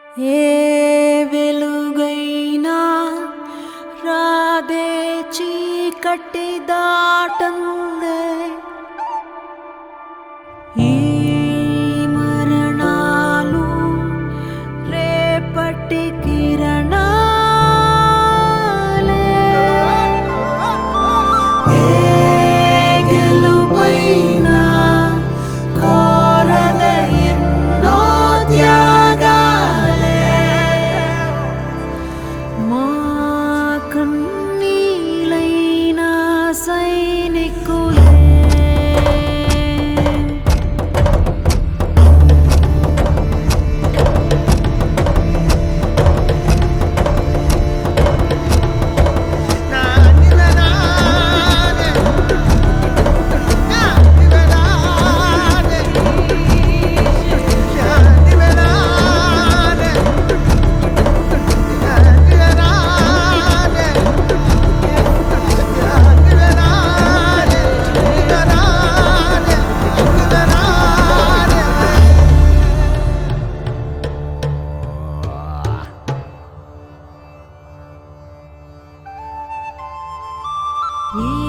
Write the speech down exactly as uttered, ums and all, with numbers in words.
ఏ వెలుగైనా రాదే చీకటి దాటందే ఈ మరణాలు రేపటి కిరణాలే ఏ గెలుపైనా కోరద ఎన్నో త్యాగాలే మా కన్నీలైనా సైనికులే ఈ